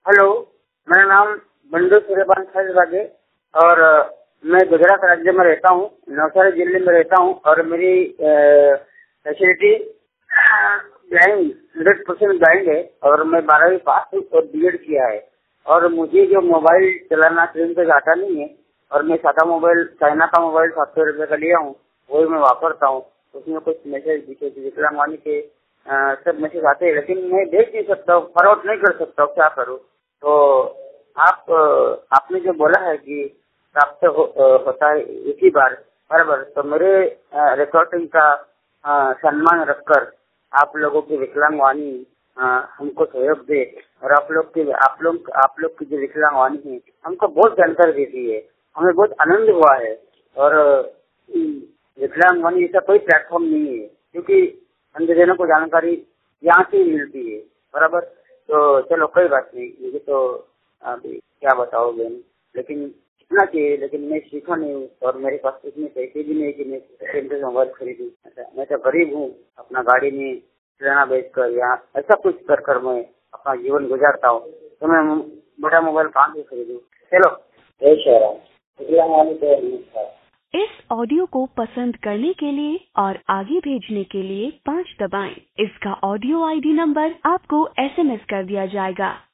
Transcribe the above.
Hello, मेरा नाम बंडू सूर्यकांत खजराजे और मैं गुजरात राज्य में रहता हूँ, नवसारी जिले में रहता हूँ और मेरी फैसिलिटी ब्लाइंड 100% ब्लाइंड है और मैं 12वीं पास हूँ और बीएड किया है। और मुझे जो मोबाइल चलाना ट्रेन पे आता नहीं है और मैं सादा मोबाइल चाइना का मोबाइल 700 रुपये का लिया हूँ, वही मैं वापरता हूँ। उसमें कुछ मैसेज विकलांगवाणी के सब मैसेज आते हैं, लेकिन मैं देख नहीं सकता हूँ, फॉरवर्ड नहीं कर सकता हूँ, क्या करूँ? तो आपने जो बोला है कि प्राप्त होता है एक ही बार बराबर, तो मेरे रिकॉर्डिंग का सम्मान रखकर आप लोगों की विकलांगवाणी हमको सहयोग दे और आप लोग की जो विकलांगवाणी है हमको बहुत जानकारी देती है, हमें बहुत आनंद हुआ है। और विकलांगवाणी ऐसा कोई प्लेटफॉर्म नहीं है, क्योंकि अंधजनों को जानकारी यहाँ से ही मिलती है बराबर। तो चलो कोई बात नहीं, मुझे तो अभी क्या बताओगे, लेकिन सीखना चाहिए, लेकिन मैं सीखा नहीं हूँ और मेरे पास इतने पैसे भी नहीं कि मैं सेकेंड हैंड मोबाइल खरीदूँ। मैं तो गरीब हूँ, अपना गाड़ी में किराना बेच कर या ऐसा कुछ कर कर मैं अपना जीवन गुजारता हूँ, तो मैं बड़ा मोबाइल कहाँ से खरीदूँ? चलो जय श्री राम। इस ऑडियो को पसंद करने के लिए और आगे भेजने के लिए 5 दबाएं। इसका ऑडियो आईडी नंबर आपको SMS कर दिया जाएगा।